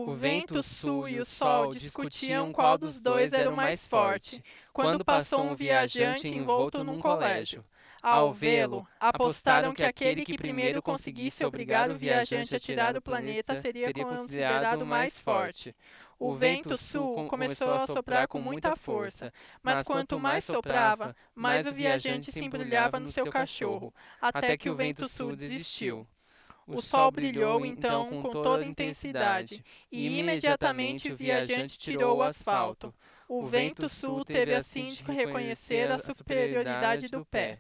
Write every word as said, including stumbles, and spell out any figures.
O vento sul e o sol discutiam qual dos dois era o mais forte, quando passou um viajante envolto num colégio. Ao vê-lo, apostaram que aquele que primeiro conseguisse obrigar o viajante a tirar o planeta seria considerado o mais forte. O vento sul começou a soprar com muita força, mas quanto mais soprava, mais o viajante se embrulhava no seu cachorro, até que o vento sul desistiu. O sol brilhou então com toda intensidade, e imediatamente o viajante tirou o asfalto. O vento sul teve assim de reconhecer a superioridade do pé.